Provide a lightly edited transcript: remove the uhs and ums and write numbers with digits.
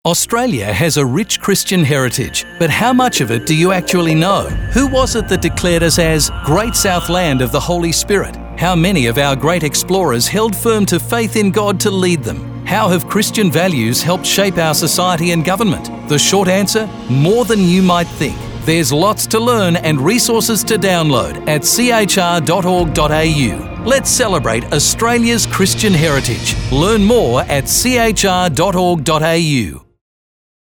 Australia has a rich Christian heritage, but how much of it do you actually know? Who was it that declared us as Great South Land of the Holy Spirit? How many of our great explorers held firm to faith in God to lead them? How have Christian values helped shape our society and government? The short answer? More than you might think. There's lots to learn and resources to download at chr.org.au. Let's celebrate Australia's Christian heritage. Learn more at chr.org.au.